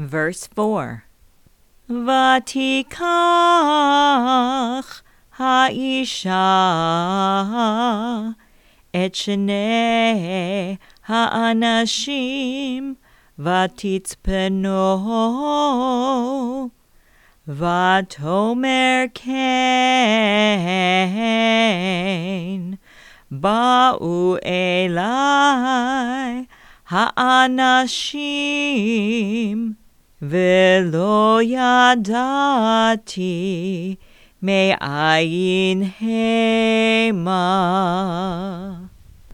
Verse 4. ותיקח האישה את שני האנשים ותצפנו ותאמר כן באו אלי האנשים ולא ידעתי מאין המה.